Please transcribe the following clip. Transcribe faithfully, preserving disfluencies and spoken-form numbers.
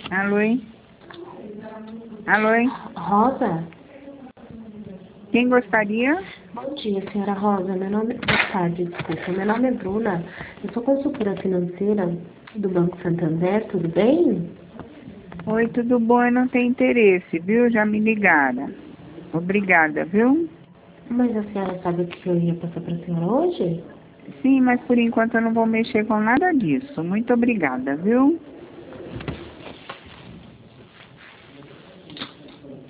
Alô? Alô? Rosa? Quem gostaria? Bom dia, senhora Rosa. Meu nome... Boa tarde, desculpa. Meu nome é Bruna. Eu sou consultora financeira do Banco Santander, tudo bem? Oi, tudo bom? Eu não tenho interesse, viu? Já me ligaram. Obrigada, viu? Mas a senhora sabe o que eu ia passar para a senhora hoje? Sim, mas por enquanto eu não vou mexer com nada disso. Muito obrigada, viu?